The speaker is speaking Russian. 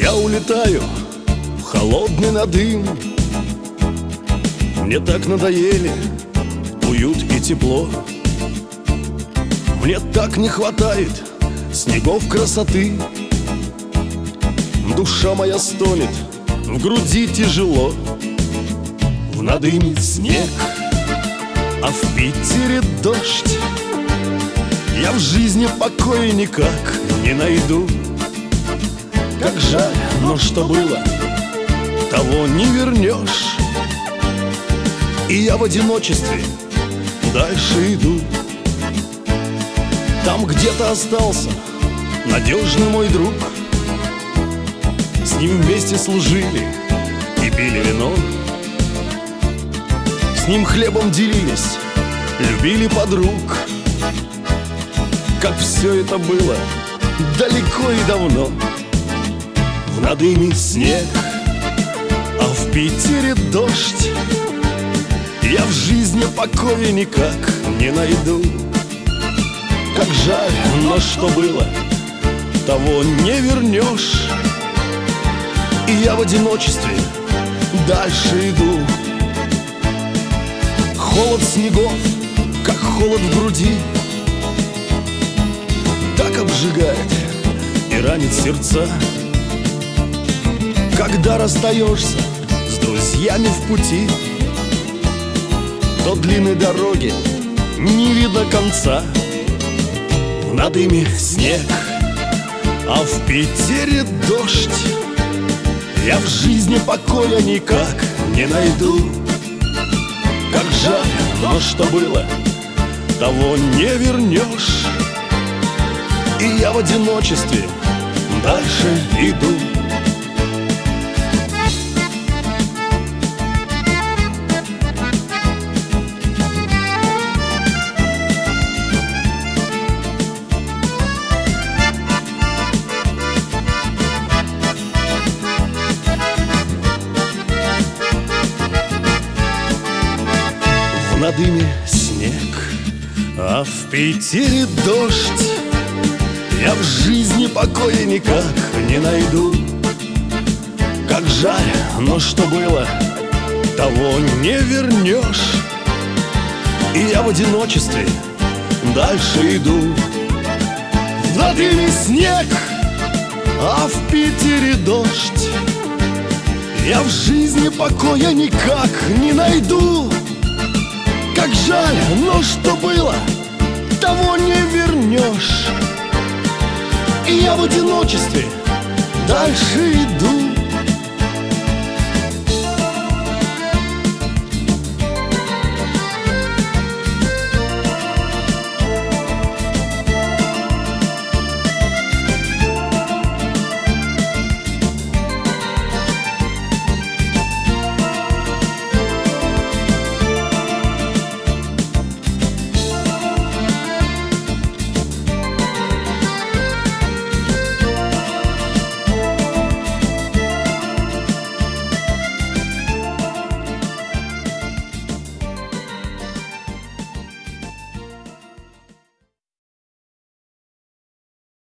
Я улетаю в холодный надым. Мне так надоели уют и тепло. Мне так не хватает снегов красоты. Душа моя стонет, в груди тяжело. В надыме снег, а в Питере дождь. Я в жизни покоя никак не найду. Как жаль, но что было, того не вернешь. И я в одиночестве дальше иду. Там где-то остался надежный мой друг. С ним вместе служили и пили вино. С ним хлебом делились, любили подруг. Как все это было далеко и давно. В надыме снег, а в Питере дождь. Я в жизни покоя никак не найду. Как жаль, но что было, того не вернешь. И я в одиночестве дальше иду. Холод снегов, как холод в груди, так обжигает и ранит сердца. Когда расстаешься с друзьями в пути, то длинной дороги не видно конца. В надыме снег, а в Питере дождь. Я в жизни покоя никак не найду. Как жаль, но что было, того не вернешь. И я в одиночестве дальше иду. В надыме снег, а в Питере дождь. Я в жизни покоя никак не найду. Как жаль, но что было, того не вернешь. И я в одиночестве дальше иду. В надыме снег, а в Питере дождь. Я в жизни покоя никак не найду. Как жаль, но что было, того не вернешь. И я в одиночестве дальше иду.